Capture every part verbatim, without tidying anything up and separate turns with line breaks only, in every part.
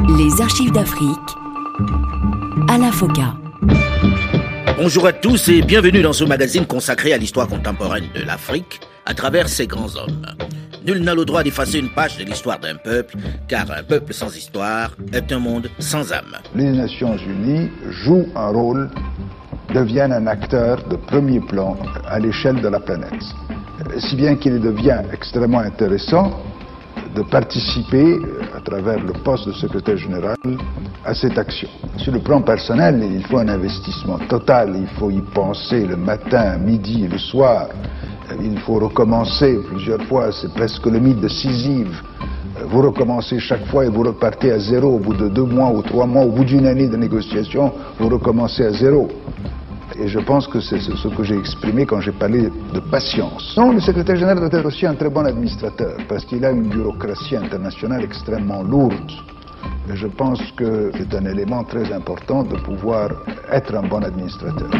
Les archives d'Afrique, Alain Foka.
Bonjour à tous et bienvenue dans ce magazine consacré à l'histoire contemporaine de l'Afrique à travers ses grands hommes. Nul n'a le droit d'effacer une page de l'histoire d'un peuple, car un peuple sans histoire est un monde sans âme.
Les Nations Unies jouent un rôle, deviennent un acteur de premier plan à l'échelle de la planète. Si bien qu'il devient extrêmement intéressant de participer, à travers le poste de secrétaire général, à cette action. Sur le plan personnel, il faut un investissement total, il faut y penser le matin, midi, le soir. Il faut recommencer plusieurs fois, c'est presque le mythe de Sisyphe. Vous recommencez chaque fois et vous repartez à zéro. Au bout de deux mois ou trois mois, au bout d'une année de négociation, vous recommencez à zéro. Et je pense que c'est ce que j'ai exprimé quand j'ai parlé de patience. Non, le secrétaire général doit être aussi un très bon administrateur, parce qu'il a une bureaucratie internationale extrêmement lourde. Et je pense que c'est un élément très important de pouvoir être un bon administrateur.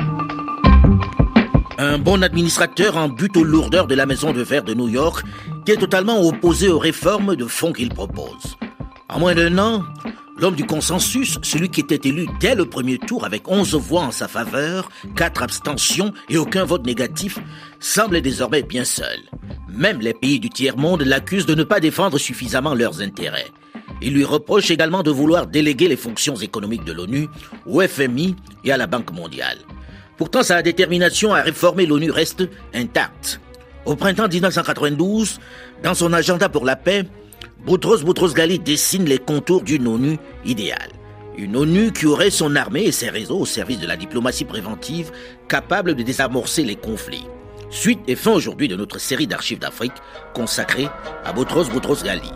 Un bon administrateur en but aux lourdeurs de la maison de verre de New York, qui est totalement opposé aux réformes de fond qu'il propose. En moins d'un an, l'homme du consensus, celui qui était élu dès le premier tour avec onze voix en sa faveur, quatre abstentions et aucun vote négatif, semble désormais bien seul. Même les pays du tiers-monde l'accusent de ne pas défendre suffisamment leurs intérêts. Il lui reproche également de vouloir déléguer les fonctions économiques de l'ONU au F M I et à la Banque mondiale. Pourtant, sa détermination à réformer l'ONU reste intacte. Au printemps dix-neuf cent quatre-vingt-douze, dans son agenda pour la paix, Boutros Boutros-Ghali dessine les contours d'une ONU idéale. Une ONU qui aurait son armée et ses réseaux au service de la diplomatie préventive, capable de désamorcer les conflits. Suite et fin aujourd'hui de notre série d'archives d'Afrique consacrée à Boutros Boutros-Ghali.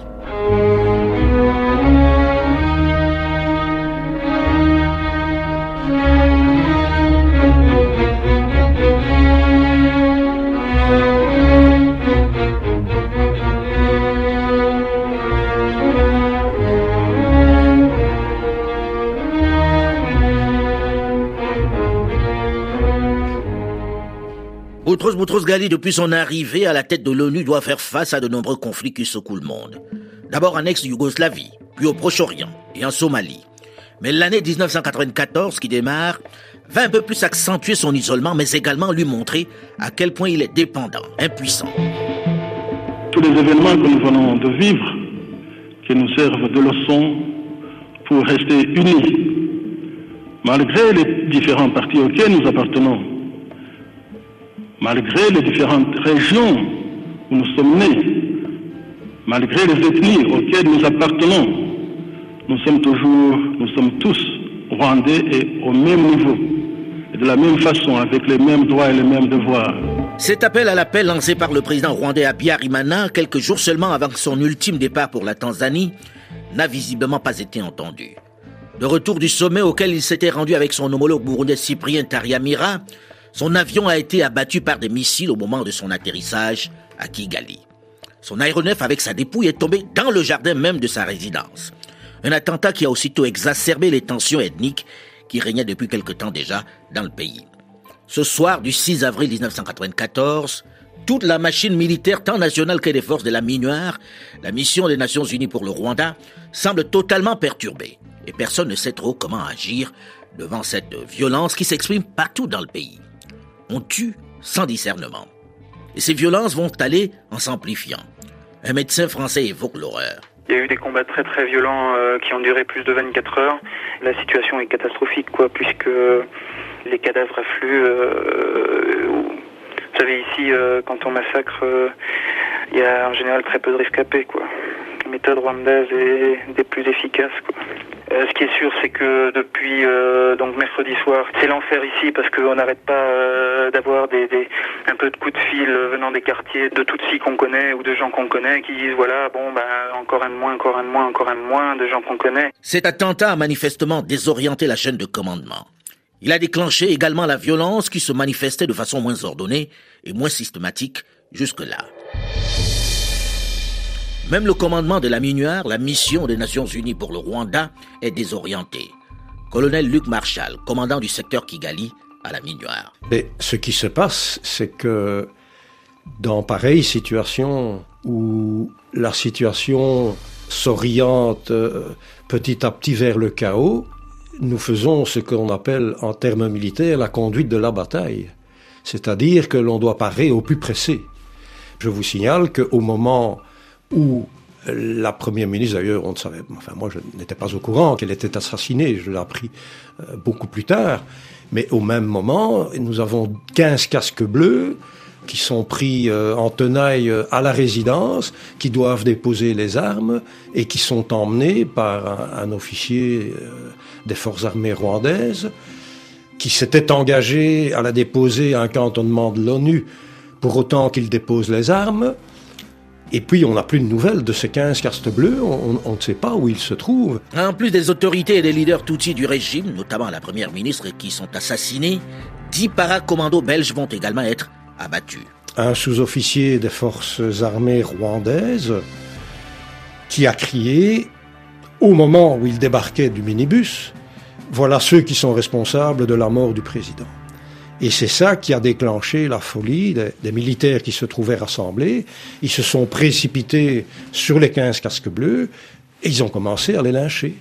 Boutros Boutros-Ghali, depuis son arrivée à la tête de l'ONU, doit faire face à de nombreux conflits qui secouent le monde. D'abord en ex-Yougoslavie, puis au Proche-Orient et en Somalie. Mais l'année dix-neuf cent quatre-vingt-quatorze qui démarre va un peu plus accentuer son isolement, mais également lui montrer à quel point il est dépendant, impuissant.
Tous les événements que nous venons de vivre, qui nous servent de leçon pour rester unis, malgré les différents partis auxquels nous appartenons, malgré les différentes régions où nous sommes nés, malgré les ethnies auxquelles nous appartenons, nous sommes toujours, nous sommes tous rwandais et au même niveau, et de la même façon, avec les mêmes droits et les mêmes devoirs.
Cet appel à la paix lancé par le président rwandais Habyarimana, quelques jours seulement avant son ultime départ pour la Tanzanie, n'a visiblement pas été entendu. De retour du sommet auquel il s'était rendu avec son homologue burundais Cyprien Taryamira, son avion a été abattu par des missiles au moment de son atterrissage à Kigali. Son aéronef avec sa dépouille est tombé dans le jardin même de sa résidence. Un attentat qui a aussitôt exacerbé les tensions ethniques qui régnaient depuis quelque temps déjà dans le pays. Ce soir du six avril dix-neuf cent quatre-vingt-quatorze, toute la machine militaire tant nationale que des forces de la MINUAR, la mission des Nations Unies pour le Rwanda, semble totalement perturbée. Et personne ne sait trop comment agir devant cette violence qui s'exprime partout dans le pays. On tue sans discernement. Et ces violences vont aller en s'amplifiant. Un médecin français évoque l'horreur.
Il y a eu des combats très très violents euh, qui ont duré plus de vingt-quatre heures. La situation est catastrophique, quoi, puisque les cadavres affluent. Euh, vous savez, ici, euh, quand on massacre, euh, il y a en général très peu de rescapés, quoi. La méthode rwandaise est des plus efficaces, quoi. Euh, ce qui est sûr, c'est que depuis euh, donc mercredi soir, c'est l'enfer ici parce qu'on n'arrête pas euh, d'avoir des, des un peu de coups de fil venant des quartiers de Tutsis qu'on connaît ou de gens qu'on connaît qui disent voilà bon ben encore un de moins, encore un de moins, encore un de moins de gens qu'on connaît.
Cet attentat a manifestement désorienté la chaîne de commandement. Il a déclenché également la violence qui se manifestait de façon moins ordonnée et moins systématique jusque-là. Même le commandement de la MINUAR, la mission des Nations Unies pour le Rwanda, est désorienté. Colonel Luc Marshall, commandant du secteur Kigali à la MINUAR.
Et ce qui se passe, c'est que dans pareille situation où la situation s'oriente euh, petit à petit vers le chaos, nous faisons ce qu'on appelle en termes militaires la conduite de la bataille. C'est-à-dire que l'on doit parer au plus pressé. Je vous signale qu'au moment où la première ministre, d'ailleurs, on ne savait, enfin moi je n'étais pas au courant qu'elle était assassinée, je l'ai appris euh, beaucoup plus tard, mais au même moment, nous avons quinze casques bleus qui sont pris euh, en tenaille euh, à la résidence, qui doivent déposer les armes et qui sont emmenés par un, un officier euh, des forces armées rwandaises qui s'était engagé à la déposer à un cantonnement de l'ONU pour autant qu'il dépose les armes. Et puis, on n'a plus de nouvelles de ces quinze casques bleus, on, on ne sait pas où ils se trouvent.
En plus des autorités et des leaders Tutsis du régime, notamment la première ministre, qui sont assassinés, dix paracommandos belges vont également être abattus.
Un sous-officier des forces armées rwandaises qui a crié, au moment où il débarquait du minibus, « Voilà ceux qui sont responsables de la mort du président ». Et c'est ça qui a déclenché la folie des, des militaires qui se trouvaient rassemblés. Ils se sont précipités sur les quinze casques bleus et ils ont commencé à les lyncher.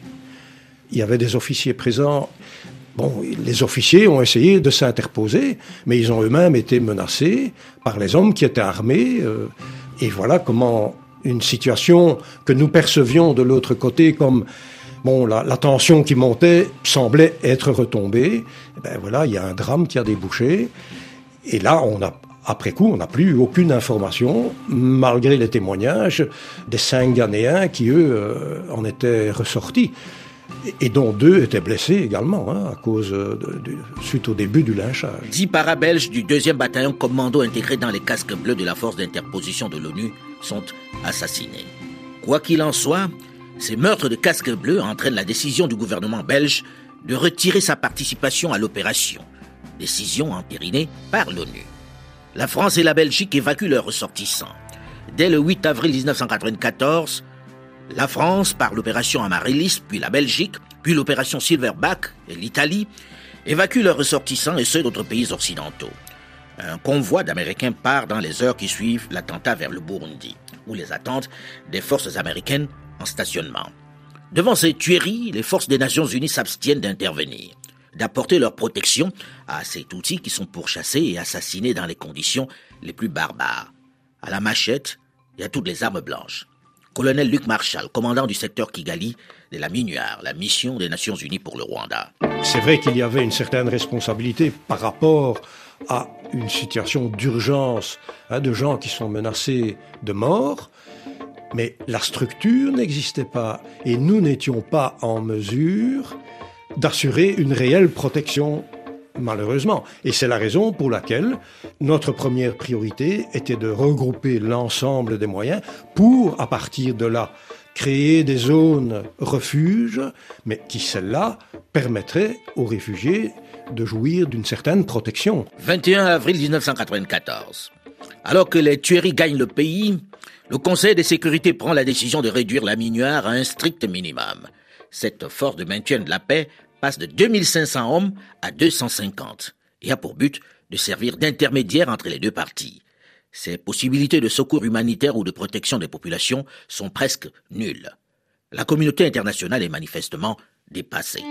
Il y avait des officiers présents. Bon, les officiers ont essayé de s'interposer, mais ils ont eux-mêmes été menacés par les hommes qui étaient armés. Euh, et voilà comment une situation que nous percevions de l'autre côté comme... Bon, la, la tension qui montait semblait être retombée. Et ben voilà, il y a un drame qui a débouché. Et là, on a, après coup, on n'a plus aucune information, malgré les témoignages des cinq Ghanéens qui, eux, euh, en étaient ressortis. Et, et dont deux étaient blessés également, hein, à cause de, de, suite au début du lynchage.
Dix para-belges du deuxième bataillon commando intégrés dans les casques bleus de la force d'interposition de l'ONU sont assassinés. Quoi qu'il en soit, ces meurtres de casques bleus entraînent la décision du gouvernement belge de retirer sa participation à l'opération, décision entérinée par l'ONU. La France et la Belgique évacuent leurs ressortissants. Dès le huit avril dix-neuf cent quatre-vingt-quatorze, la France, par l'opération Amaryllis, puis la Belgique, puis l'opération Silverback et l'Italie, évacuent leurs ressortissants et ceux d'autres pays occidentaux. Un convoi d'Américains part dans les heures qui suivent l'attentat vers le Burundi, où les attendent des forces américaines en stationnement. Devant ces tueries, les forces des Nations Unies s'abstiennent d'intervenir, d'apporter leur protection à ces Tutsis qui sont pourchassés et assassinés dans les conditions les plus barbares. À la machette et à toutes les armes blanches. Colonel Luc Marshall, commandant du secteur Kigali de la MINUAR, la mission des Nations Unies pour le Rwanda.
C'est vrai qu'il y avait une certaine responsabilité par rapport à une situation d'urgence, hein, de gens qui sont menacés de mort, mais la structure n'existait pas et nous n'étions pas en mesure d'assurer une réelle protection, malheureusement. Et c'est la raison pour laquelle notre première priorité était de regrouper l'ensemble des moyens pour, à partir de là, créer des zones refuges, mais qui, celles-là, permettraient aux réfugiés de jouir d'une certaine protection.
vingt et un avril dix-neuf cent quatre-vingt-quatorze. Alors que les tueries gagnent le pays, le Conseil de sécurité prend la décision de réduire la MINUAR à un strict minimum. Cette force de maintien de la paix passe de deux mille cinq cents hommes à deux cent cinquante et a pour but de servir d'intermédiaire entre les deux parties. Ses possibilités de secours humanitaire ou de protection des populations sont presque nulles. La communauté internationale est manifestement dépassée.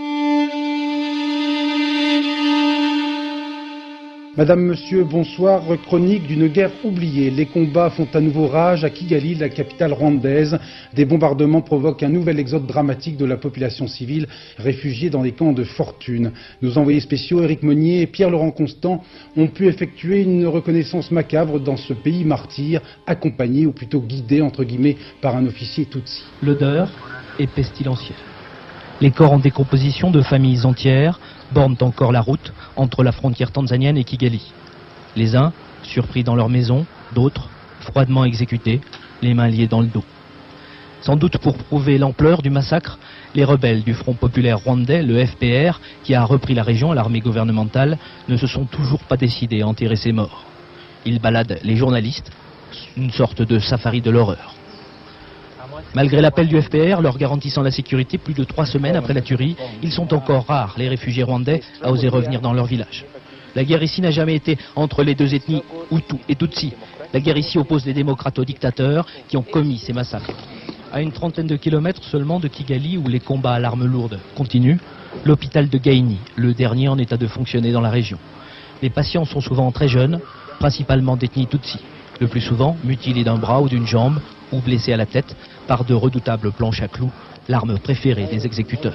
Madame, Monsieur, bonsoir. Chronique d'une guerre oubliée. Les combats font à nouveau rage à Kigali, la capitale rwandaise. Des bombardements provoquent un nouvel exode dramatique de la population civile réfugiée dans les camps de fortune. Nos envoyés spéciaux, Éric Meunier et Pierre-Laurent Constant, ont pu effectuer une reconnaissance macabre dans ce pays martyr, accompagné ou plutôt guidé, entre guillemets, par un officier Tutsi.
L'odeur est pestilentielle. Les corps en décomposition de familles entières bornent encore la route entre la frontière tanzanienne et Kigali. Les uns, surpris dans leur maison, d'autres, froidement exécutés, les mains liées dans le dos. Sans doute pour prouver l'ampleur du massacre, les rebelles du Front populaire rwandais, le F P R, qui a repris la région, l'armée gouvernementale, ne se sont toujours pas décidés à enterrer ces morts. Ils baladent les journalistes, une sorte de safari de l'horreur. Malgré l'appel du F P R leur garantissant la sécurité plus de trois semaines après la tuerie, ils sont encore rares, les réfugiés rwandais, à oser revenir dans leur village. La guerre ici n'a jamais été entre les deux ethnies, Hutu et Tutsi. La guerre ici oppose les démocrates aux dictateurs qui ont commis ces massacres. À une trentaine de kilomètres seulement de Kigali, où les combats à l'arme lourde continuent, l'hôpital de Gaïni, le dernier en état de fonctionner dans la région. Les patients sont souvent très jeunes, principalement d'ethnie Tutsi, le plus souvent mutilés d'un bras ou d'une jambe, ou blessés à la tête par de redoutables planches à clous, l'arme préférée des exécuteurs.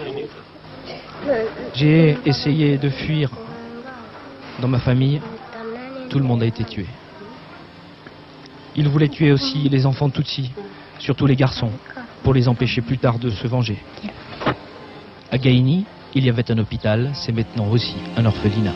J'ai essayé de fuir. Dans ma famille, tout le monde a été tué. Ils voulaient tuer aussi les enfants Tutsi, surtout les garçons, pour les empêcher plus tard de se venger. À Gaïni, il y avait un hôpital, c'est maintenant aussi un orphelinat.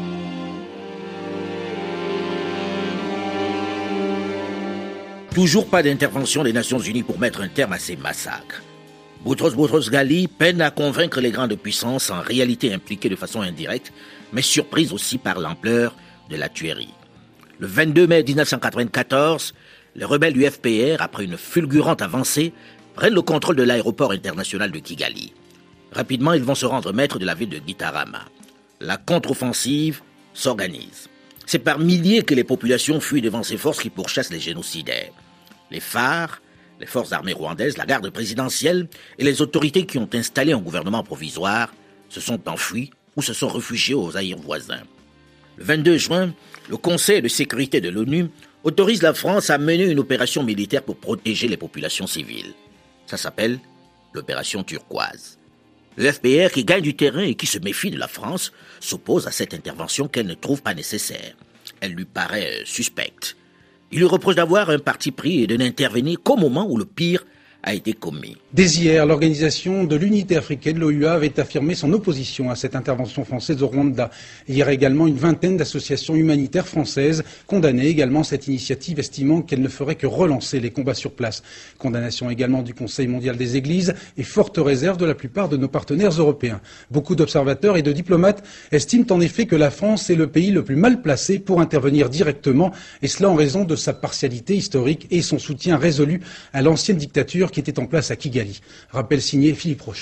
Toujours pas d'intervention des Nations Unies pour mettre un terme à ces massacres. Boutros Boutros Ghali peine à convaincre les grandes puissances, en réalité impliquées de façon indirecte, mais surprises aussi par l'ampleur de la tuerie. Le vingt-deux mai mille neuf cent quatre-vingt-quatorze, les rebelles du F P R, après une fulgurante avancée, prennent le contrôle de l'aéroport international de Kigali. Rapidement, ils vont se rendre maîtres de la ville de Gitarama. La contre-offensive s'organise. C'est par milliers que les populations fuient devant ces forces qui pourchassent les génocidaires. Les phares, les forces armées rwandaises, la garde présidentielle et les autorités qui ont installé un gouvernement provisoire se sont enfuis ou se sont réfugiés aux Zaïre voisins. Le vingt-deux juin, le Conseil de sécurité de l'ONU autorise la France à mener une opération militaire pour protéger les populations civiles. Ça s'appelle l'opération turquoise. Le F P R, qui gagne du terrain et qui se méfie de la France, s'oppose à cette intervention qu'elle ne trouve pas nécessaire. Elle lui paraît suspecte. Il lui reproche d'avoir un parti pris et de n'intervenir qu'au moment où le pire a été commis.
Dès hier, l'Organisation de l'Unité africaine, l'O U A, avait affirmé son opposition à cette intervention française au Rwanda. Hier également, une vingtaine d'associations humanitaires françaises condamnaient également cette initiative, estimant qu'elle ne ferait que relancer les combats sur place. Condamnation également du Conseil mondial des Églises et forte réserve de la plupart de nos partenaires européens. Beaucoup d'observateurs et de diplomates estiment en effet que la France est le pays le plus mal placé pour intervenir directement, et cela en raison de sa partialité historique et son soutien résolu à l'ancienne dictature qui était en place à Kigali. Rappel signé Philippe Rochaud.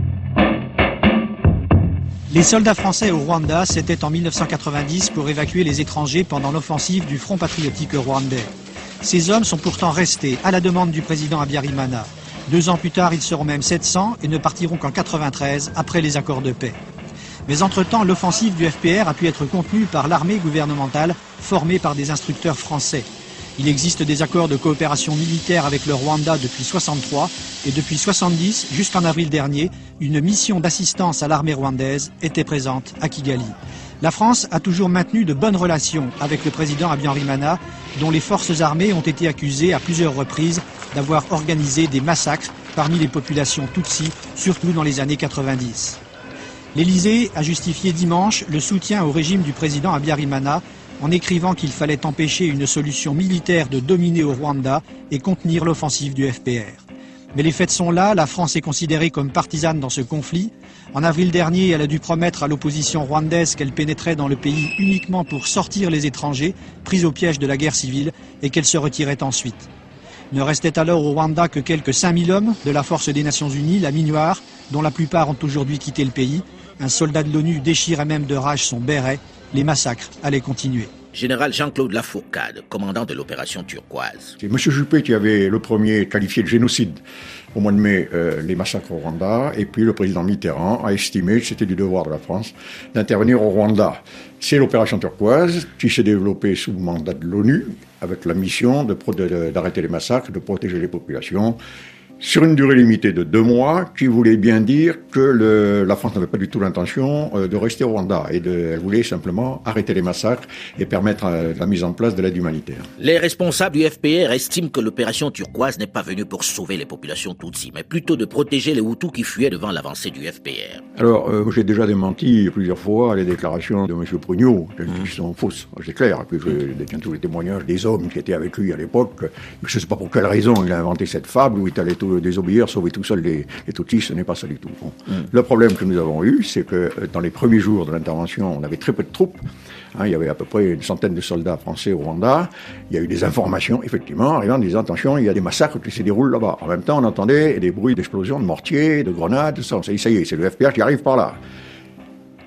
Les soldats français au Rwanda, c'était en mille neuf cent quatre-vingt-dix pour évacuer les étrangers pendant l'offensive du Front patriotique rwandais. Ces hommes sont pourtant restés à la demande du président Habyarimana. Deux ans plus tard, ils seront même sept cents et ne partiront qu'en quatre-vingt-treize après les accords de paix. Mais entre-temps, l'offensive du F P R a pu être contenue par l'armée gouvernementale formée par des instructeurs français. Il existe des accords de coopération militaire avec le Rwanda depuis soixante-trois et depuis soixante-dix, jusqu'en avril dernier, une mission d'assistance à l'armée rwandaise était présente à Kigali. La France a toujours maintenu de bonnes relations avec le président Habyarimana, dont les forces armées ont été accusées à plusieurs reprises d'avoir organisé des massacres parmi les populations Tutsi, surtout dans les années quatre-vingt-dix. L'Élysée a justifié dimanche le soutien au régime du président Habyarimana en écrivant qu'il fallait empêcher une solution militaire de dominer au Rwanda et contenir l'offensive du F P R. Mais les faits sont là, la France est considérée comme partisane dans ce conflit. En avril dernier, elle a dû promettre à l'opposition rwandaise qu'elle pénétrait dans le pays uniquement pour sortir les étrangers, pris au piège de la guerre civile, et qu'elle se retirait ensuite. Ne restait alors au Rwanda que quelques cinq mille hommes de la force des Nations Unies, la MINUAR, dont la plupart ont aujourd'hui quitté le pays. Un soldat de l'ONU déchirait même de rage son béret. Les massacres allaient continuer.
Général Jean-Claude Lafourcade, commandant de l'opération turquoise.
C'est M. Juppé qui avait le premier qualifié de génocide au mois de mai euh, les massacres au Rwanda, et puis le président Mitterrand a estimé que c'était du devoir de la France d'intervenir au Rwanda. C'est l'opération turquoise qui s'est développée sous le mandat de l'ONU, avec la mission de pro- de, d'arrêter les massacres, de protéger les populations, sur une durée limitée de deux mois, qui voulait bien dire que le, la France n'avait pas du tout l'intention euh, de rester au Rwanda, et de, elle voulait simplement arrêter les massacres et permettre euh, la mise en place de l'aide humanitaire.
Les responsables du F P R estiment que l'opération turquoise n'est pas venue pour sauver les populations Tutsi, mais plutôt de protéger les Hutus qui fuyaient devant l'avancée du F P R.
Alors, euh, j'ai déjà démenti plusieurs fois les déclarations de M. Prugnot,
Mmh.
qui sont fausses, c'est clair. Et puis je détiens tous les témoignages des hommes qui étaient avec lui à l'époque. Je ne sais pas pour quelle raison il a inventé cette fable où il allait tout désobéir, sauver tout seul les, les Tutsis, ce n'est pas ça du tout. Bon. Mmh. Le problème que nous avons eu, c'est que dans les premiers jours de l'intervention, on avait très peu de troupes. Hein, il y avait à peu près une centaine de soldats français au Rwanda. Il y a eu des informations, effectivement, arrivant en disant, attention, il y a des massacres qui se déroulent là-bas. En même temps, on entendait des bruits d'explosions, de mortiers, de grenades, tout ça. On s'est dit, ça y est, c'est le F P R qui arrive par là.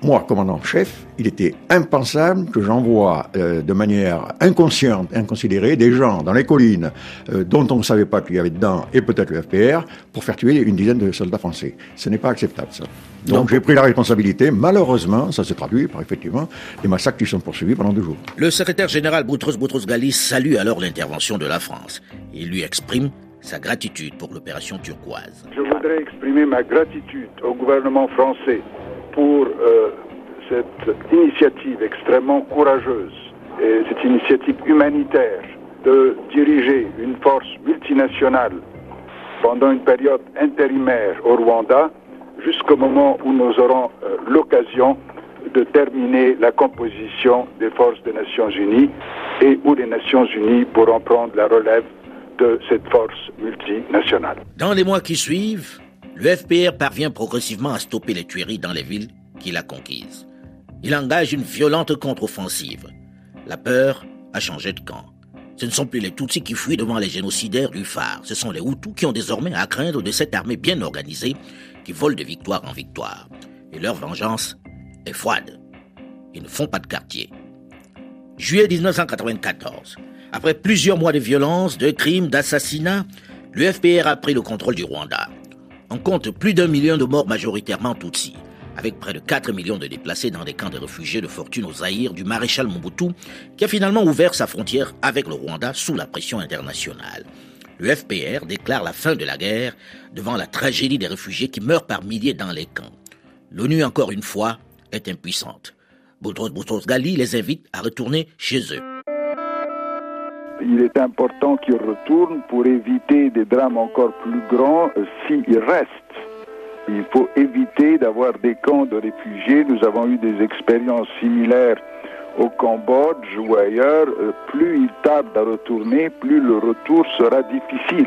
moi, commandant en chef, il était impensable que j'envoie euh, de manière inconsciente, inconsidérée, des gens dans les collines euh, dont on ne savait pas qu'il y avait dedans, et peut-être le F P R, pour faire tuer une dizaine de soldats français. Ce n'est pas acceptable, ça. Donc non. J'ai pris la responsabilité. Malheureusement, ça se traduit par, effectivement, des massacres qui sont poursuivis pendant deux jours.
Le secrétaire général Boutros Boutros-Ghali salue alors l'intervention de la France. Il lui exprime sa gratitude pour l'opération turquoise.
Je voudrais exprimer ma gratitude au gouvernement français pour euh, cette initiative extrêmement courageuse et cette initiative humanitaire de diriger une force multinationale pendant une période intérimaire au Rwanda jusqu'au moment où nous aurons euh, l'occasion de terminer la composition des forces des Nations Unies et où les Nations Unies pourront prendre la relève de cette force multinationale.
Dans les mois qui suivent, le F P R parvient progressivement à stopper les tueries dans les villes qu'il a conquises. Il engage une violente contre-offensive. La peur a changé de camp. Ce ne sont plus les Tutsis qui fuient devant les génocidaires du phare. Ce sont les Hutus qui ont désormais à craindre de cette armée bien organisée qui vole de victoire en victoire. Et leur vengeance est froide. Ils ne font pas de quartier. Juillet dix-neuf cent quatre-vingt-quatorze. Après plusieurs mois de violence, de crimes, d'assassinats, le F P R a pris le contrôle du Rwanda. On compte plus d'un million de morts majoritairement Tutsis, avec près de quatre millions de déplacés dans des camps de réfugiés de fortune au Zaïre du maréchal Mobutu, qui a finalement ouvert sa frontière avec le Rwanda sous la pression internationale. Le F P R déclare la fin de la guerre devant la tragédie des réfugiés qui meurent par milliers dans les camps. L'ONU, encore une fois, est impuissante. Boutros Boutros-Ghali les invite à retourner chez eux.
Il est important qu'ils retournent pour éviter des drames encore plus grands s'ils restent. Il faut éviter d'avoir des camps de réfugiés. Nous avons eu des expériences similaires au Cambodge ou ailleurs. Plus ils tardent à retourner, plus le retour sera difficile.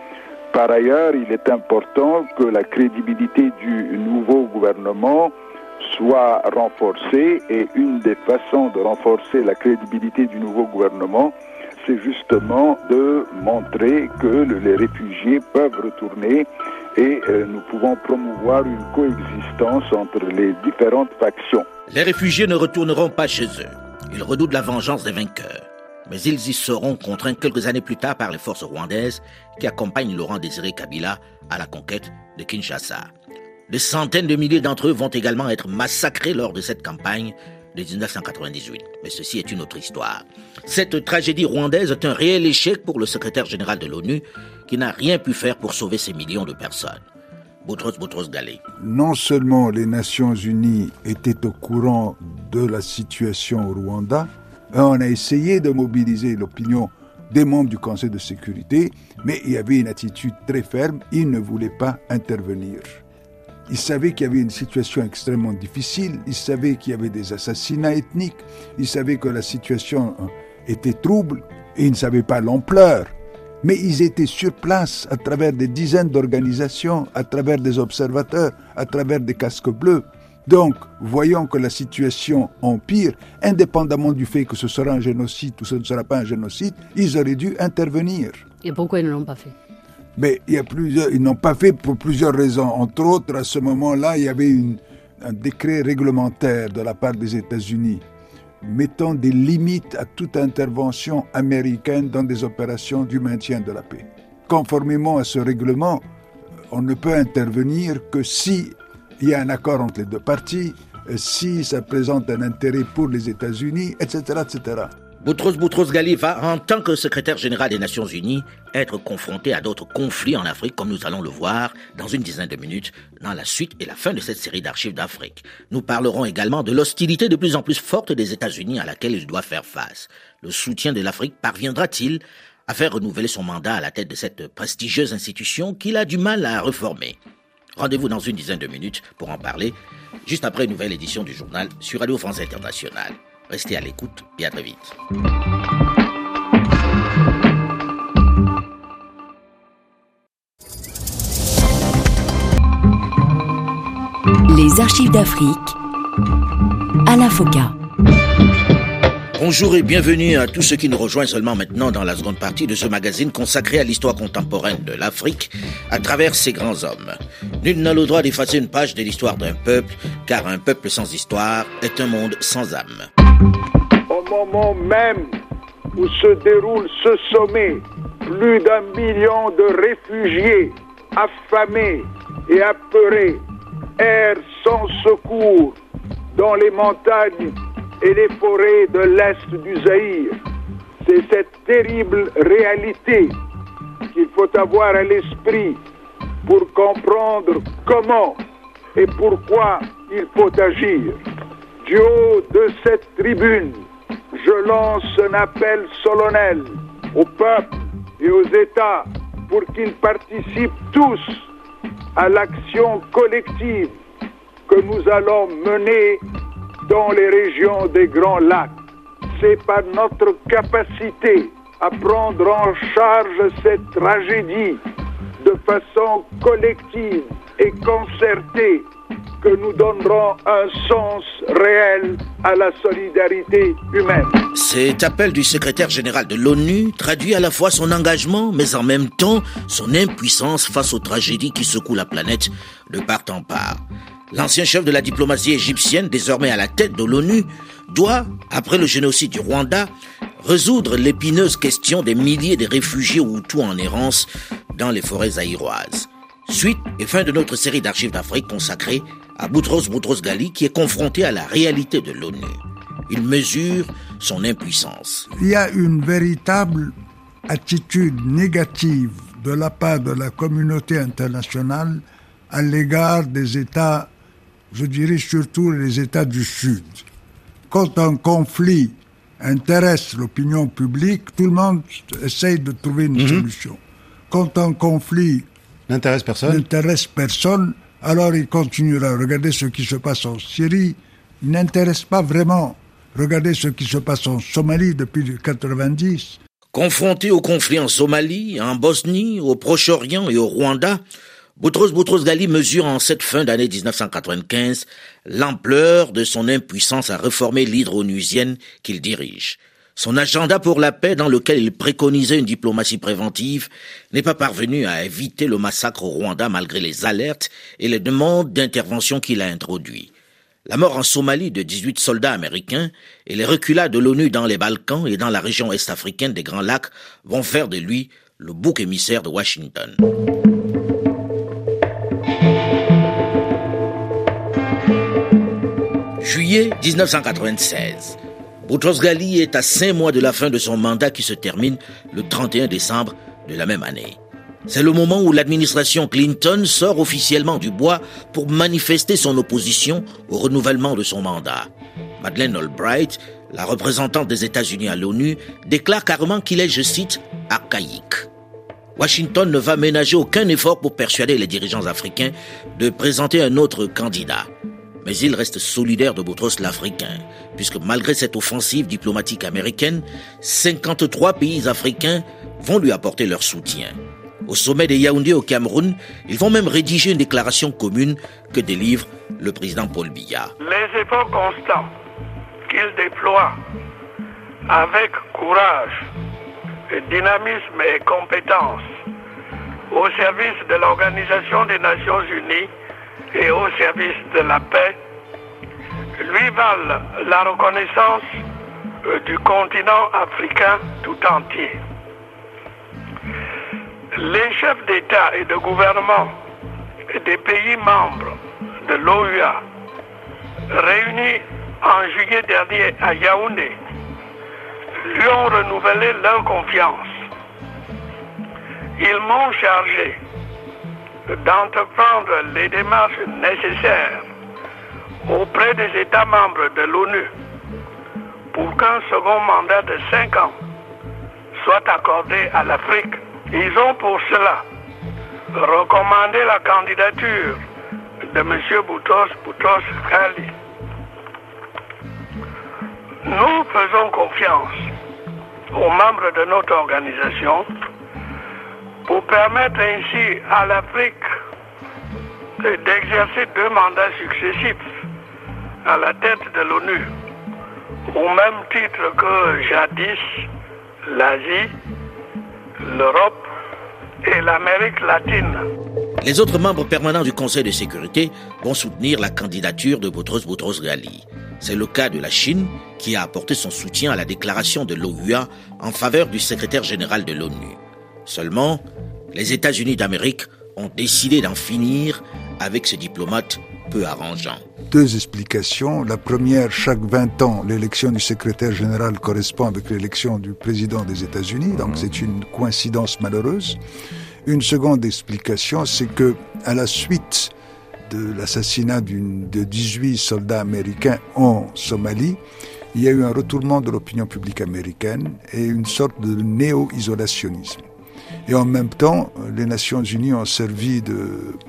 Par ailleurs, il est important que la crédibilité du nouveau gouvernement soit renforcée, et une des façons de renforcer la crédibilité du nouveau gouvernement, c'est justement de montrer que les réfugiés peuvent retourner et euh, nous pouvons promouvoir une coexistence entre les différentes factions.
Les réfugiés ne retourneront pas chez eux. Ils redoutent la vengeance des vainqueurs. Mais ils y seront contraints quelques années plus tard par les forces rwandaises qui accompagnent Laurent Désiré Kabila à la conquête de Kinshasa. Des centaines de milliers d'entre eux vont également être massacrés lors de cette campagne de dix-neuf cent quatre-vingt-dix-huit. Mais ceci est une autre histoire. Cette tragédie rwandaise est un réel échec pour le secrétaire général de l'ONU qui n'a rien pu faire pour sauver ces millions de personnes. Boutros Boutros-Ghali.
Non seulement les Nations Unies étaient au courant de la situation au Rwanda, on a essayé de mobiliser l'opinion des membres du Conseil de sécurité, mais il y avait une attitude très ferme, ils ne voulaient pas intervenir. Ils savaient qu'il y avait une situation extrêmement difficile, ils savaient qu'il y avait des assassinats ethniques, ils savaient que la situation était trouble et ils ne savaient pas l'ampleur. Mais ils étaient sur place à travers des dizaines d'organisations, à travers des observateurs, à travers des casques bleus. Donc, voyant que la situation empire, indépendamment du fait que ce sera un génocide ou ce ne sera pas un génocide, ils auraient dû intervenir.
Et pourquoi ils ne l'ont pas fait ?
Mais il y a plusieurs, ils n'ont pas fait pour plusieurs raisons. Entre autres, à ce moment-là, il y avait une, un décret réglementaire de la part des États-Unis mettant des limites à toute intervention américaine dans des opérations du maintien de la paix. Conformément à ce règlement, on ne peut intervenir que si il y a un accord entre les deux parties, si ça présente un intérêt pour les États-Unis, et cetera, et cetera.
Boutros Boutros-Ghali va, en tant que secrétaire général des Nations Unies, être confronté à d'autres conflits en Afrique, comme nous allons le voir dans une dizaine de minutes, dans la suite et la fin de cette série d'archives d'Afrique. Nous parlerons également de l'hostilité de plus en plus forte des États-Unis à laquelle il doit faire face. Le soutien de l'Afrique parviendra-t-il à faire renouveler son mandat à la tête de cette prestigieuse institution qu'il a du mal à réformer? Rendez-vous dans une dizaine de minutes pour en parler, juste après une nouvelle édition du journal sur Radio France Internationale. Restez à l'écoute et à très vite.
Les archives d'Afrique, Alain Foka.
Bonjour et bienvenue à tous ceux qui nous rejoignent seulement maintenant dans la seconde partie de ce magazine consacré à l'histoire contemporaine de l'Afrique à travers ses grands hommes. Nul n'a le droit d'effacer une page de l'histoire d'un peuple, car un peuple sans histoire est un monde sans âme.
Au moment même où se déroule ce sommet, plus d'un million de réfugiés affamés et apeurés errent sans secours dans les montagnes et les forêts de l'Est du Zaïre. C'est cette terrible réalité qu'il faut avoir à l'esprit pour comprendre comment et pourquoi il faut agir. Du haut de cette tribune, je lance un appel solennel au peuple et aux États pour qu'ils participent tous à l'action collective que nous allons mener dans les régions des Grands Lacs. C'est par notre capacité à prendre en charge cette tragédie de façon collective et concertée que nous donnerons un sens réel à la solidarité humaine.
Cet appel du secrétaire général de l'ONU traduit à la fois son engagement, mais en même temps son impuissance face aux tragédies qui secouent la planète de part en part. L'ancien chef de la diplomatie égyptienne, désormais à la tête de l'ONU, doit, après le génocide du Rwanda, résoudre l'épineuse question des milliers de réfugiés Hutus en errance dans les forêts zaïroises. Suite et fin de notre série d'archives d'Afrique consacrée à Boutros Boutros-Ghali qui est confronté à la réalité de l'ONU. Il mesure son impuissance.
Il y a une véritable attitude négative de la part de la communauté internationale à l'égard des États, je dirais surtout les États du Sud. Quand un conflit intéresse l'opinion publique, tout le monde essaye de trouver une mmh. solution. Quand un conflit
n'intéresse personne,
n'intéresse personne, alors il continuera. Regardez ce qui se passe en Syrie, il n'intéresse pas vraiment. Regardez ce qui se passe en Somalie depuis mille neuf cent quatre-vingt-dix.
Confronté au conflit en Somalie, en Bosnie, au Proche-Orient et au Rwanda, Boutros Boutros-Ghali mesure en cette fin d'année dix-neuf cent quatre-vingt-quinze l'ampleur de son impuissance à réformer l'hydre onusienne qu'il dirige. Son agenda pour la paix, dans lequel il préconisait une diplomatie préventive, n'est pas parvenu à éviter le massacre au Rwanda malgré les alertes et les demandes d'intervention qu'il a introduits. La mort en Somalie de dix-huit soldats américains et les reculades de l'ONU dans les Balkans et dans la région est-africaine des Grands Lacs vont faire de lui le bouc émissaire de Washington. Juillet dix-neuf cent quatre-vingt-seize. Boutros-Ghali est à cinq mois de la fin de son mandat qui se termine le trente et un décembre de la même année. C'est le moment où l'administration Clinton sort officiellement du bois pour manifester son opposition au renouvellement de son mandat. Madeleine Albright, la représentante des États-Unis à l'ONU, déclare carrément qu'il est, je cite, archaïque. Washington ne va ménager aucun effort pour persuader les dirigeants africains de présenter un autre candidat. Mais il reste solidaire de Boutros l'Africain, puisque malgré cette offensive diplomatique américaine, cinquante-trois pays africains vont lui apporter leur soutien. Au sommet de Yaoundé au Cameroun, ils vont même rédiger une déclaration commune que délivre le président Paul Biya.
Les efforts constants qu'il déploie avec courage, dynamisme et compétence au service de l'Organisation des Nations Unies et au service de la paix, lui valent la reconnaissance du continent africain tout entier. Les chefs d'État et de gouvernement des pays membres de l'O U A, réunis en juillet dernier à Yaoundé, lui ont renouvelé leur confiance. Ils m'ont chargé d'entreprendre les démarches nécessaires auprès des États membres de l'ONU pour qu'un second mandat de cinq ans soit accordé à l'Afrique. Ils ont pour cela recommandé la candidature de M. Boutros Boutros-Ghali. Nous faisons confiance aux membres de notre organisation pour permettre ainsi à l'Afrique d'exercer deux mandats successifs à la tête de l'ONU,
au même titre que jadis l'Asie, l'Europe et l'Amérique latine.
Les autres membres permanents du Conseil de sécurité vont soutenir la candidature de Boutros Boutros-Ghali. C'est le cas de la Chine, qui a apporté son soutien à la déclaration de l'O U A en faveur du secrétaire général de l'ONU. Seulement, les États-Unis d'Amérique ont décidé d'en finir avec ce diplomate peu arrangeant.
Deux explications. La première, chaque vingt ans, l'élection du secrétaire général correspond avec l'élection du président des États-Unis, donc c'est une coïncidence malheureuse. Une seconde explication, c'est que à la suite de l'assassinat d'une, de dix-huit soldats américains en Somalie, il y a eu un retournement de l'opinion publique américaine et une sorte de néo-isolationnisme. Et en même temps, les Nations Unies ont servi de,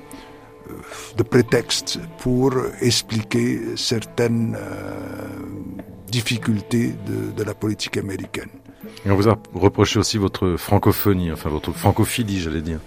de prétexte pour expliquer certaines euh, difficultés de, de la politique américaine.
Et on vous a reproché aussi votre francophonie, enfin votre francophilie, j'allais dire.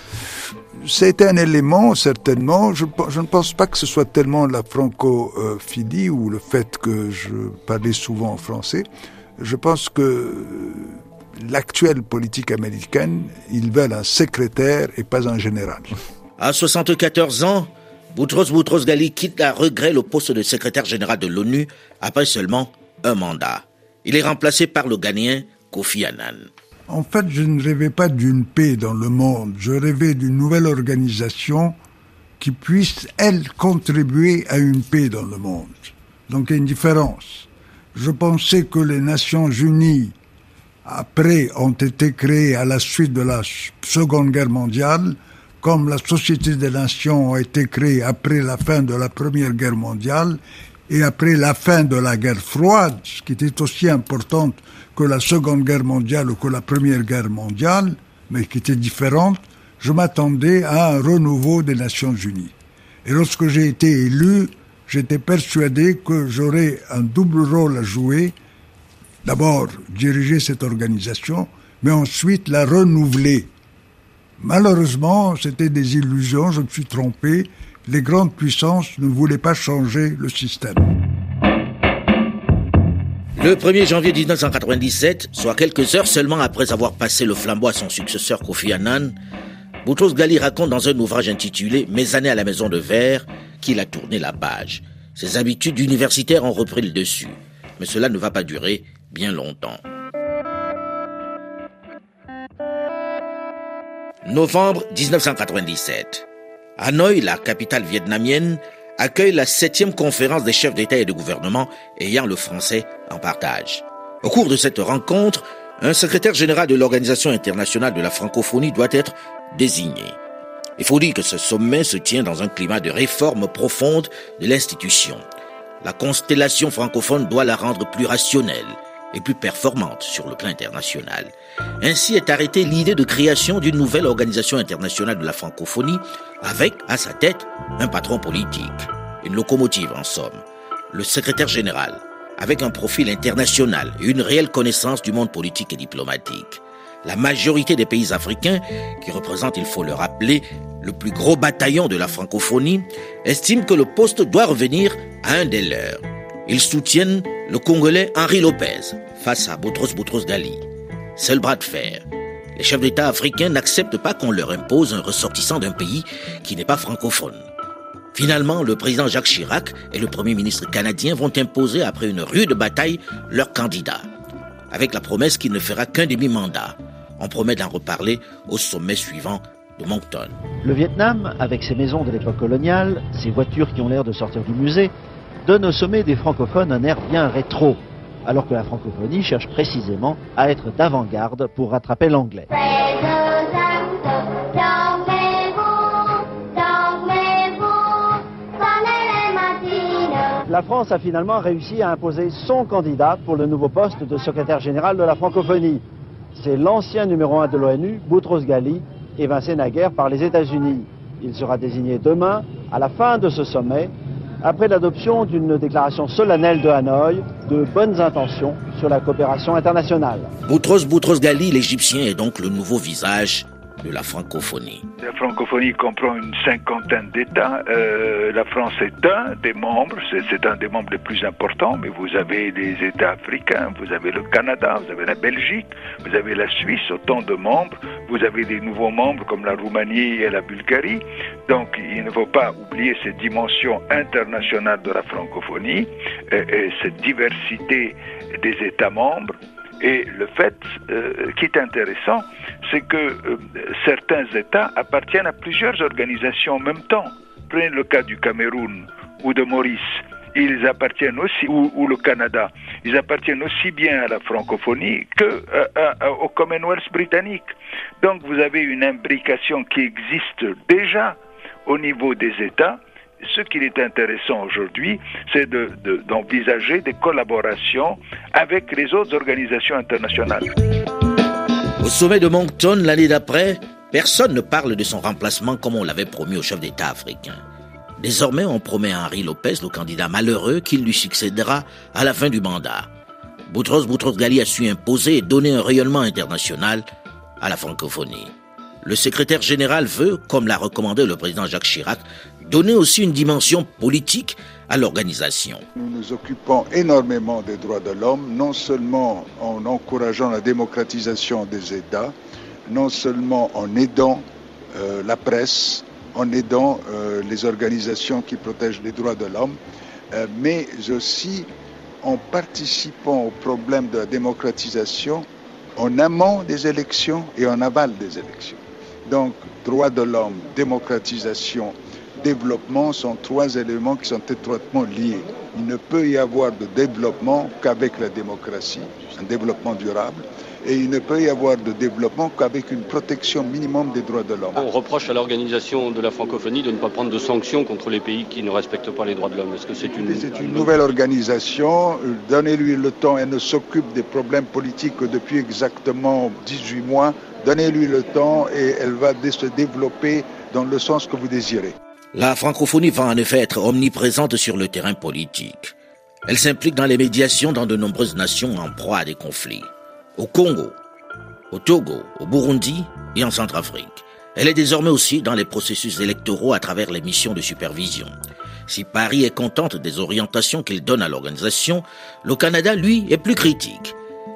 C'est un élément, certainement. Je, je ne pense pas que ce soit tellement la francophilie ou le fait que je parlais souvent en français. Je pense que l'actuelle politique américaine, ils veulent un secrétaire et pas un général.
À soixante-quatorze ans, Boutros Boutros-Ghali quitte à regret le poste de secrétaire général de l'ONU après seulement un mandat. Il est remplacé par le Ghanéen Kofi Annan.
En fait, je ne rêvais pas d'une paix dans le monde. Je rêvais d'une nouvelle organisation qui puisse, elle, contribuer à une paix dans le monde. Donc, il y a une différence. Je pensais que les Nations Unies, après, ont été créées à la suite de la Seconde Guerre mondiale, comme la Société des Nations a été créée après la fin de la Première Guerre mondiale et après la fin de la guerre froide, ce qui était aussi importante que la Seconde Guerre mondiale ou que la Première Guerre mondiale, mais qui était différente, je m'attendais à un renouveau des Nations Unies. Et lorsque j'ai été élu, j'étais persuadé que j'aurais un double rôle à jouer. D'abord, diriger cette organisation, mais ensuite la renouveler. Malheureusement, c'était des illusions, je me suis trompé. Les grandes puissances ne voulaient pas changer le système.
Le premier janvier dix-neuf cent quatre-vingt-dix-sept, soit quelques heures seulement après avoir passé le flambeau à son successeur Kofi Annan, Boutros-Ghali raconte dans un ouvrage intitulé « Mes années à la maison de verre » qu'il a tourné la page. Ses habitudes universitaires ont repris le dessus. Mais cela ne va pas durer bien longtemps. Novembre dix-neuf cent quatre-vingt-dix-sept. Hanoï, la capitale vietnamienne, accueille la septième conférence des chefs d'État et de gouvernement ayant le français en partage. Au cours de cette rencontre, un secrétaire général de l'Organisation internationale de la francophonie doit être désigné. Il faut dire que ce sommet se tient dans un climat de réforme profonde de l'institution. La constellation francophone doit la rendre plus rationnelle et plus performante sur le plan international. Ainsi est arrêtée l'idée de création d'une nouvelle organisation internationale de la francophonie avec, à sa tête, un patron politique, une locomotive en somme, le secrétaire général, avec un profil international et une réelle connaissance du monde politique et diplomatique. La majorité des pays africains, qui représentent, il faut le rappeler, le plus gros bataillon de la francophonie, estiment que le poste doit revenir à un des leurs. Ils soutiennent le Congolais Henri Lopez face à Boutros Boutros-Ghali. Seul bras de fer. Les chefs d'État africains n'acceptent pas qu'on leur impose un ressortissant d'un pays qui n'est pas francophone. Finalement, le président Jacques Chirac et le premier ministre canadien vont imposer, après une rude bataille, leur candidat, avec la promesse qu'il ne fera qu'un demi-mandat. On promet d'en reparler au sommet suivant de Moncton.
Le Vietnam, avec ses maisons de l'époque coloniale, ses voitures qui ont l'air de sortir du musée, donne au sommet des francophones un air bien rétro, alors que la francophonie cherche précisément à être d'avant-garde pour rattraper l'anglais. La France a finalement réussi à imposer son candidat pour le nouveau poste de secrétaire général de la francophonie. C'est l'ancien numéro un de l'ONU, Boutros-Ghali, évincé naguère par les États-Unis. Il sera désigné demain, à la fin de ce sommet, après l'adoption d'une déclaration solennelle de Hanoï de bonnes intentions sur la coopération internationale.
Boutros Boutros-Ghali, l'Égyptien, est donc le nouveau visage de la francophonie.
La francophonie comprend une cinquantaine d'États. Euh, la France est un des membres, c'est, c'est un des membres les plus importants, mais vous avez les États africains, vous avez le Canada, vous avez la Belgique, vous avez la Suisse, autant de membres. Vous avez des nouveaux membres comme la Roumanie et la Bulgarie. Donc il ne faut pas oublier cette dimension internationale de la francophonie, et, et cette diversité des États membres. Et le fait euh, qui est intéressant, c'est que euh, certains États appartiennent à plusieurs organisations en même temps. Prenez le cas du Cameroun ou de Maurice. Ils appartiennent aussi, ou, ou le Canada, ils appartiennent aussi bien à la francophonie que à, à, au Commonwealth britannique. Donc vous avez une imbrication qui existe déjà au niveau des États. Ce qui est intéressant aujourd'hui, c'est de, de, d'envisager des collaborations avec les autres organisations internationales.
Au sommet de Moncton l'année d'après, personne ne parle de son remplacement comme on l'avait promis au chef d'État africain. Désormais, on promet à Henri Lopez, le candidat malheureux, qu'il lui succédera à la fin du mandat. Boutros Boutros-Ghali a su imposer et donner un rayonnement international à la francophonie. Le secrétaire général veut, comme l'a recommandé le président Jacques Chirac, donner aussi une dimension politique à l'organisation.
Nous nous occupons énormément des droits de l'homme, non seulement en encourageant la démocratisation des États, non seulement en aidant euh, la presse, en aidant euh, les organisations qui protègent les droits de l'homme, euh, mais aussi en participant au problème de la démocratisation en amont des élections et en aval des élections. Donc, droits de l'homme, démocratisation, développement sont trois éléments qui sont étroitement liés. Il ne peut y avoir de développement qu'avec la démocratie, un développement durable, et il ne peut y avoir de développement qu'avec une protection minimum des droits de l'homme.
On reproche à l'organisation de la francophonie de ne pas prendre de sanctions contre les pays qui ne respectent pas les droits de l'homme. Est-ce que c'est une...
C'est une nouvelle organisation. Donnez-lui le temps. Elle ne s'occupe des problèmes politiques que depuis exactement dix-huit mois. Donnez-lui le temps et elle va se développer dans le sens que vous désirez.
La francophonie va en effet être omniprésente sur le terrain politique. Elle s'implique dans les médiations dans de nombreuses nations en proie à des conflits. Au Congo, au Togo, au Burundi et en Centrafrique. Elle est désormais aussi dans les processus électoraux à travers les missions de supervision. Si Paris est contente des orientations qu'il donne à l'organisation, le Canada, lui, est plus critique.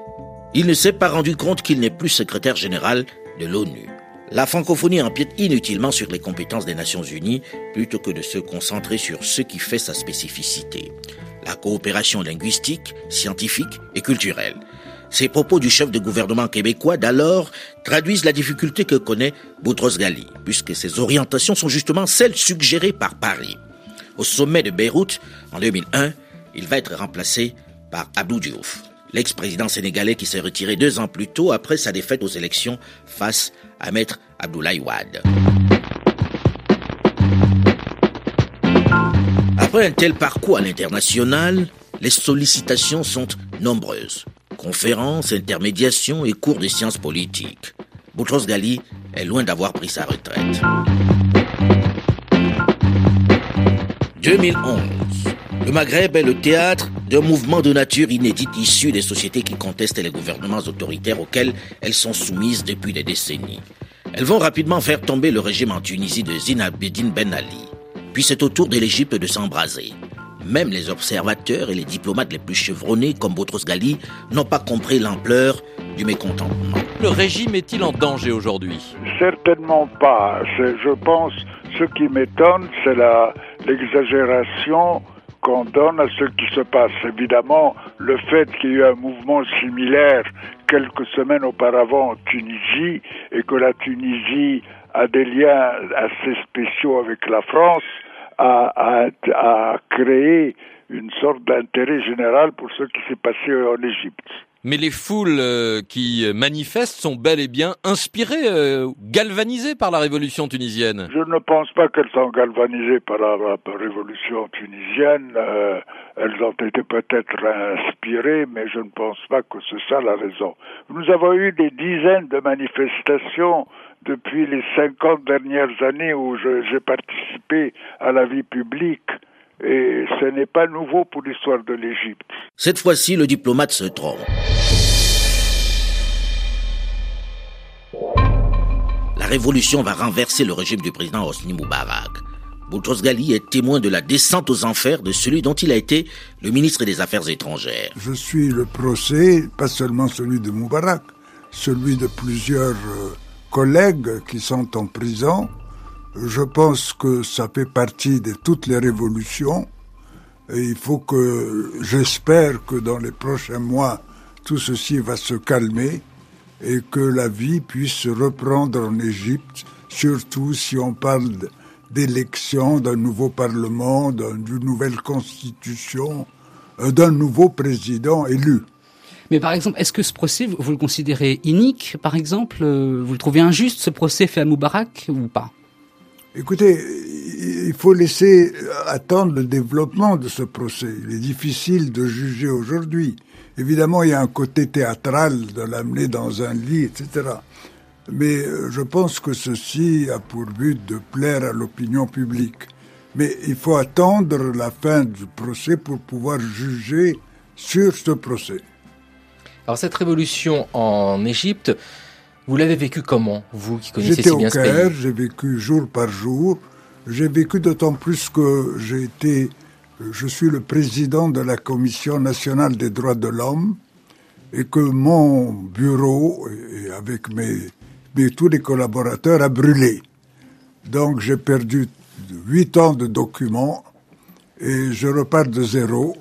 Il ne s'est pas rendu compte qu'il n'est plus secrétaire général de l'ONU. La francophonie empiète inutilement sur les compétences des Nations Unies plutôt que de se concentrer sur ce qui fait sa spécificité. La coopération linguistique, scientifique et culturelle. Ces propos du chef de gouvernement québécois d'alors traduisent la difficulté que connaît Boutros-Ghali, puisque ses orientations sont justement celles suggérées par Paris. Au sommet de Beyrouth, en deux mille un, il va être remplacé par Abdou Diouf, l'ex-président sénégalais qui s'est retiré deux ans plus tôt après sa défaite aux élections face à Maître Abdoulaye Wade. Après un tel parcours à l'international, les sollicitations sont nombreuses. Conférences, intermédiations et cours de sciences politiques. Boutros-Ghali est loin d'avoir pris sa retraite. deux mille onze. Le Maghreb est le théâtre d'un mouvement de nature inédite issu des sociétés qui contestent les gouvernements autoritaires auxquels elles sont soumises depuis des décennies. Elles vont rapidement faire tomber le régime en Tunisie de Zine Abidine Ben Ali. Puis c'est au tour de l'Égypte de s'embraser. Même les observateurs et les diplomates les plus chevronnés comme Boutros-Ghali n'ont pas compris l'ampleur du mécontentement.
Le régime est-il en danger aujourd'hui ?
Certainement pas. C'est, je pense, ce qui m'étonne, c'est la, l'exagération qu'on donne à ce qui se passe. Évidemment, le fait qu'il y ait eu un mouvement similaire quelques semaines auparavant en Tunisie et que la Tunisie a des liens assez spéciaux avec la France, a, a, a créé une sorte d'intérêt général pour ce qui s'est passé en Égypte.
Mais les foules euh, qui manifestent sont bel et bien inspirées, euh, galvanisées par la révolution tunisienne.
Je ne pense pas qu'elles sont galvanisées par la, la, la révolution tunisienne. Euh, elles ont été peut-être inspirées, mais je ne pense pas que c'est ça la raison. Nous avons eu des dizaines de manifestations depuis les cinquante dernières années où je, j'ai participé à la vie publique. Et ce n'est pas nouveau pour l'histoire de l'Égypte.
Cette fois-ci, le diplomate se trompe. La révolution va renverser le régime du président Hosni Moubarak. Boutros Ghali est témoin de la descente aux enfers de celui dont il a été le ministre des Affaires étrangères.
Je suis le procès, pas seulement celui de Moubarak, celui de plusieurs euh, collègues qui sont en prison. Je pense que ça fait partie de toutes les révolutions. Et il faut que, j'espère que dans les prochains mois, tout ceci va se calmer et que la vie puisse reprendre en Égypte, surtout si on parle d'élections, d'un nouveau parlement, d'une nouvelle constitution, d'un nouveau président élu.
Mais par exemple, est-ce que ce procès, vous le considérez inique, par exemple? Vous le trouvez injuste, ce procès fait à Moubarak, ou pas?
Écoutez, il faut laisser attendre le développement de ce procès. Il est difficile de juger aujourd'hui. Évidemment, il y a un côté théâtral de l'amener dans un lit, et cetera. Mais je pense que ceci a pour but de plaire à l'opinion publique. Mais il faut attendre la fin du procès pour pouvoir juger sur ce procès.
Alors cette révolution en Égypte, vous l'avez vécue comment, vous qui connaissez si bien ce pays?
J'étais au Caire, j'ai vécu jour par jour. J'ai vécu d'autant plus que j'ai été, je suis le président de la Commission nationale des droits de l'homme et que mon bureau, et avec mes, mes tous les collaborateurs, a brûlé. Donc j'ai perdu huit ans de documents et je repars de zéro.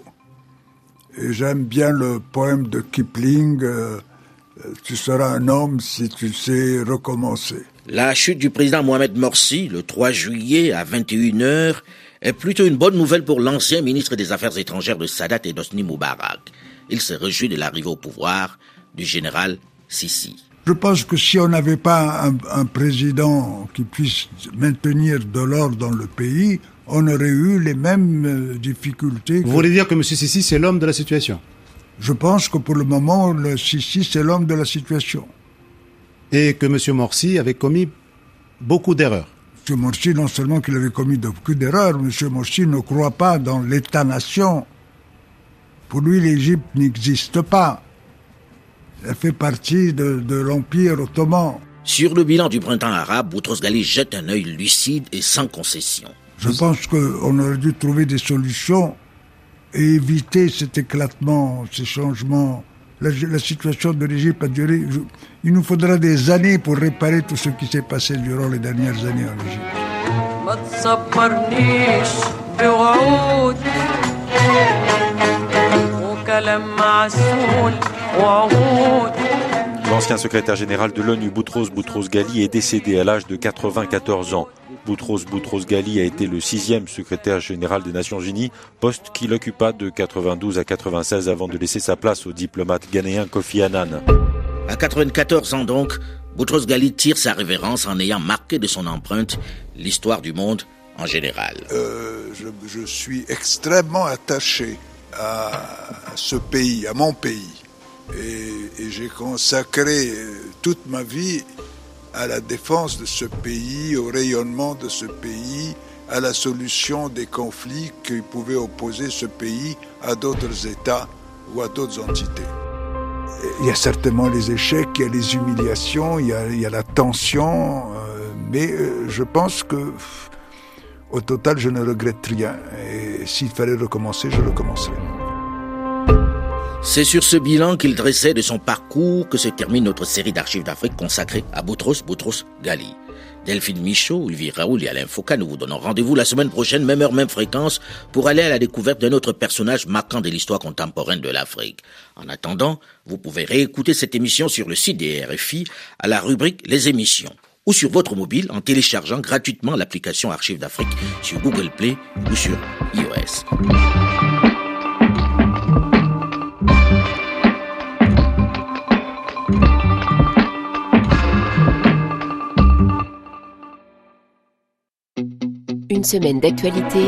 Et j'aime bien le poème de Kipling, euh, « Tu seras un homme si tu sais recommencer ».
La chute du président Mohamed Morsi, le trois juillet à vingt et une heures, est plutôt une bonne nouvelle pour l'ancien ministre des Affaires étrangères de Sadat et d'Hosni Moubarak. Il se réjouit de l'arrivée au pouvoir du général Sissi.
Je pense que si on n'avait pas un, un président qui puisse maintenir de l'ordre dans le pays, on aurait eu les mêmes difficultés.
Vous que... voulez dire que M. Sissi, c'est l'homme de la situation?
Je pense que pour le moment, le Sissi, c'est l'homme de la situation.
Et que M. Morsi avait commis beaucoup d'erreurs.
M. Morsi, non seulement qu'il avait commis beaucoup d'erreurs, M. Morsi ne croit pas dans l'État-nation. Pour lui, l'Égypte n'existe pas. Elle fait partie de, de l'Empire ottoman.
Sur le bilan du printemps arabe, Boutros Ghali jette un œil lucide et sans concession.
Je pense qu'on aurait dû trouver des solutions et éviter cet éclatement, ces changements. La, la situation de l'Égypte a duré... Je, il nous faudra des années pour réparer tout ce qui s'est passé durant les dernières années en
Égypte. L'ancien secrétaire général de l'ONU, Boutros Boutros Ghali, est décédé à l'âge de quatre-vingt-quatorze ans. Boutros Boutros Ghali a été le sixième secrétaire général des Nations Unies, poste qu'il occupa de quatre-vingt-douze à quatre-vingt-seize avant de laisser sa place au diplomate ghanéen Kofi Annan.
À quatre-vingt-quatorze ans donc, Boutros Ghali tire sa révérence en ayant marqué de son empreinte l'histoire du monde en général.
Euh, je, je suis extrêmement attaché à ce pays, à mon pays. Et, et j'ai consacré toute ma vie à la défense de ce pays, au rayonnement de ce pays, à la solution des conflits qui pouvaient opposer ce pays à d'autres États ou à d'autres entités. Il y a certainement les échecs, il y a les humiliations, il y a, il y a la tension, euh, mais euh, je pense que au total, je ne regrette rien. Et s'il fallait recommencer, je recommencerai.
C'est sur ce bilan qu'il dressait de son parcours que se termine notre série d'archives d'Afrique consacrée à Boutros Boutros Ghali. Delphine Michaud, Olivier Raoul et Alain Foucault, nous vous donnons rendez-vous la semaine prochaine, même heure, même fréquence, pour aller à la découverte d'un autre personnage marquant de l'histoire contemporaine de l'Afrique. En attendant, vous pouvez réécouter cette émission sur le site des R F I à la rubrique Les émissions, ou sur votre mobile en téléchargeant gratuitement l'application Archives d'Afrique sur Google Play ou sur iOS.
Une semaine d'actualité